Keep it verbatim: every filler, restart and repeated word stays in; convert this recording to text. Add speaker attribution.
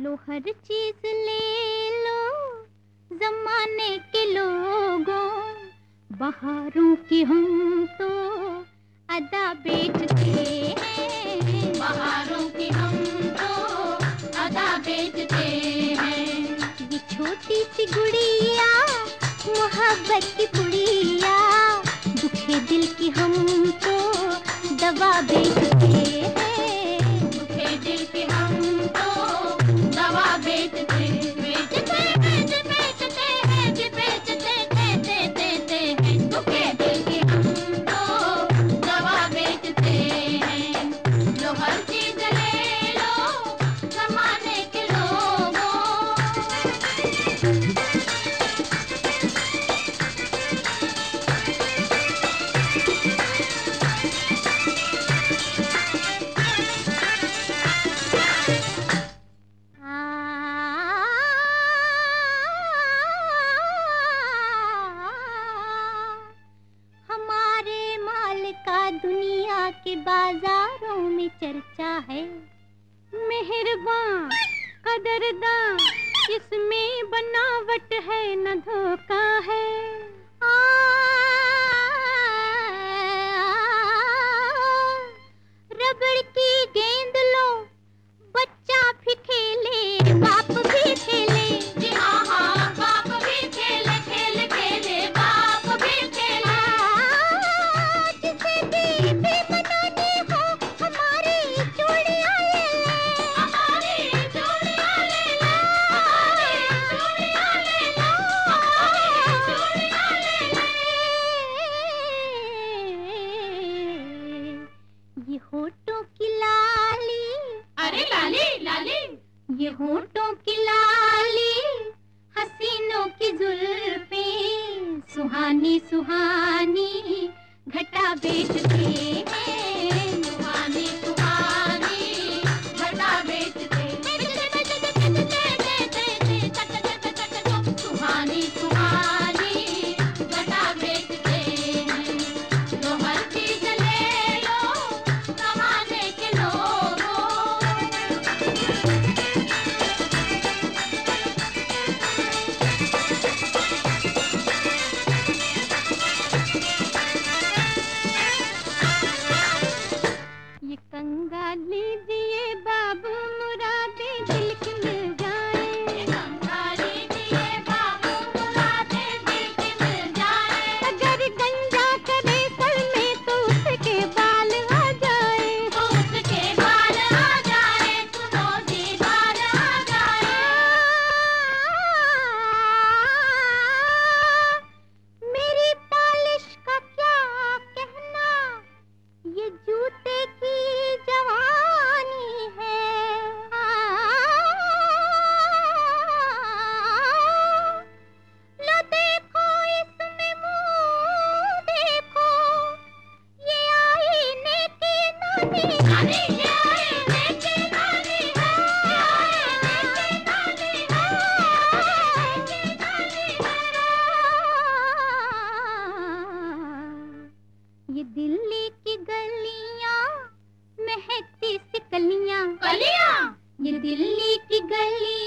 Speaker 1: लो हर चीज ले लो जमाने के लोगों, बहारों की हम तो अदा बेचते हैं।
Speaker 2: बहारों की हम तो अदा बेचते हैं।
Speaker 1: ये छोटी सी गुड़िया मोहब्बत की पुड़िया, दुखे दिल की हम तो दवा बेचते हैं।
Speaker 2: दुखे दिल की हम तो दवा बेचते बेचते बेच बेचते हैं जी बेचते देते देते हैं। दुखे दिल की हम तो दवा बेचते हैं। लो हर चीज ले लो जमाने के लोगों।
Speaker 1: दुनिया के बाजारों में चर्चा है, मेहरबान कदरदान इसमें बनावट है न धोखा है। आ, रबड़ की गेंद लो बच्चा भी खेले बाप भी खेले।
Speaker 2: जी हाँ हाँ बाप भी खेले खेले खेले बाप भी खेले।
Speaker 1: जिसे भी भी बनानी हो हमारी चूड़ियाँ ले ले,
Speaker 2: हमारी चूड़ियाँ ले लो, हमारी चूड़ियाँ ले लो, हमारी चूड़ियाँ ले लो।
Speaker 1: ये होठों की लाली,
Speaker 2: अरे लाली लाली,
Speaker 1: ये होठों की लाली हसीनों की जुल्फें, सुहानी सुहानी घटा बेचते हैं।
Speaker 2: सुहानी सुहानी घटा बेचते सुहानी सुहानी घटा बेचते हैं। लो हर चीज ले लो जमाने के लोगों।
Speaker 1: ये कंगा लीजिए बाबू मुरादे दिल की मिल जाए।
Speaker 2: कंगाली दिए बाबू मुरादे दिल की मिल जाए।
Speaker 1: अगर गंजा करे सर में तो उसके बाल आ जाए।
Speaker 2: तो उसके बाल आ जाए, सुनो जी बाल आ जाए।
Speaker 1: मेरी पॉलिश का क्या कहना, ये जूते की जवानी है। लो देखो इसमें मुंह देखो, ये आईने की नानी है।
Speaker 2: नानी ये आईने की नानी है, ये आईने की नानी है, ये आईने की नानी है।
Speaker 1: ये दिल्ली की गलियां महकती सी कलियां,
Speaker 2: कलियां
Speaker 1: ये दिल्ली की गलियां